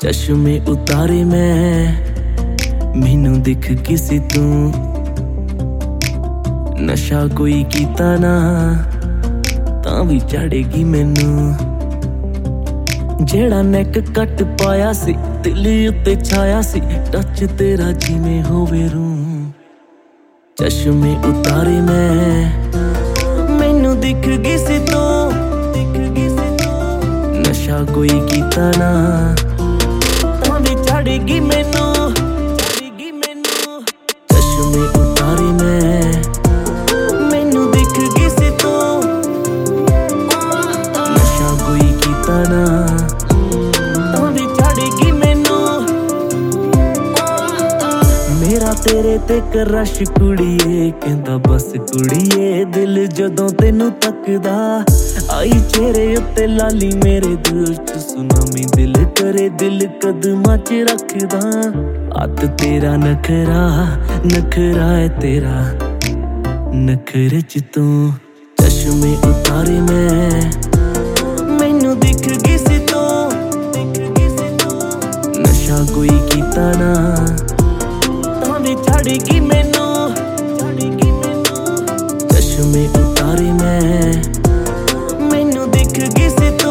चश्मे उतारे मैनू दिख किसी तू नशा कोई कीता ना तां भी चढ़ेगी मैनू जेड़ा नैक कट पाया सी दिल उत्ते छाया सी टच तेरा जिवें होवे रूह चश्मे उतारे मैनू दिख किसी तू नशा कोई कीता ना तां भी चढ़ेगी मैनू चश्मे उतारे मैनू दिख किसी तू नशा कोई कीता ना तां भी चढ़ेगी मैनू मेरा तेरे ते क्रश कुड़िए कहंदा बस कुड़िए दिल जदों तेनू तकदा आई चेहरे उत्ते लाली मेरे दिल च सुनामी दिल करे दिल कदमां च रखदा हत्थ तेरा नखरा है तेरा नखरे च तू चश्मे उतारे मैनू दिख किसी तू नशा कोई कीता ना तां भी चढ़ेगी मैनू चश्मे उतारे मैनू दिख किसी तू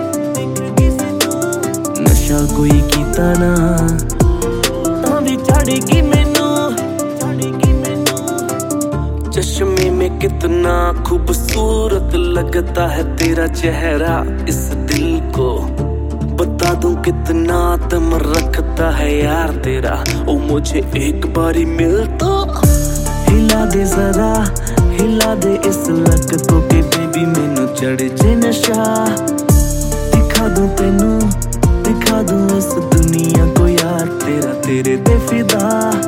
नशा कोई कीता ना तां भी चढ़ेगी मैनू चश्मे में कितना खूबसूरत लगता है तेरा चेहरा इस दिल को बता दूं कितना दम रखता है यार तेरा ओ मुझे एक बारी मिल तो हिला दे जरा हिला दे इस लक को के बेबी मैनू चढ़ जे नशा दिखा दूं तेनू दिखा दूं इस दुनिया को यार तेरा तेरे दे फिदा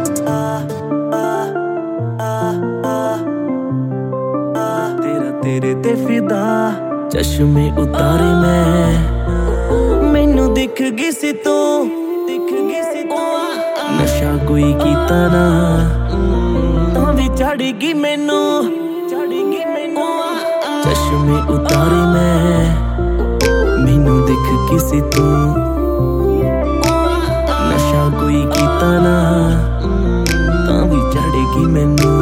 तेरा तेरे दे फिदा चश्मे उतारे मैनू दिख किसी तू नशा कोई कीता ना तां भी चढ़ेगी मैनू चश्मे उतारे मैनू दिख किसी तू नशा कोई कीता ना तां भी चढ़ेगी मैनू।